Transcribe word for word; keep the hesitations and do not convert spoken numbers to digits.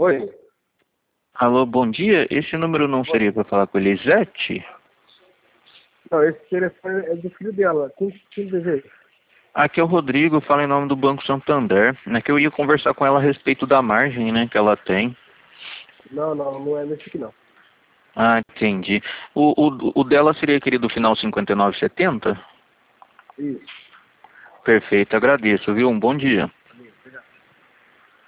Oi? Alô, bom dia. Esse número não seria para falar com a Elisete? Não, esse telefone é do filho dela. Quem, quem deseja? Aqui é o Rodrigo, falo em nome do Banco Santander. É que eu ia conversar com ela a respeito da margem, né, que ela tem. Não, não, não é nesse aqui não. Ah, entendi. O, o, o dela seria aquele do final cinquenta e nove setenta? Isso. Perfeito, agradeço, viu? Um bom dia.